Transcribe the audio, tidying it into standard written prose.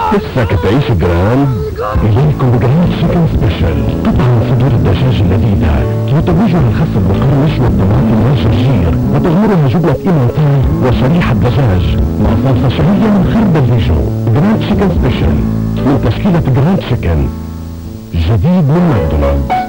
لسه تعيش جراند. اليكم جراند شيكن سبيشال، قطعة صدور الدجاج اللذيذة وتوجها الخس بالقرمش والطماطم والجرجير، وتغمرها جبنة ايمونتال وشريحة دجاج مع صلصة شهية من خرب الليجو. جراند شيكن سبيشال من تشكيلة جراند شيكن، جديد من ماكدونالدز.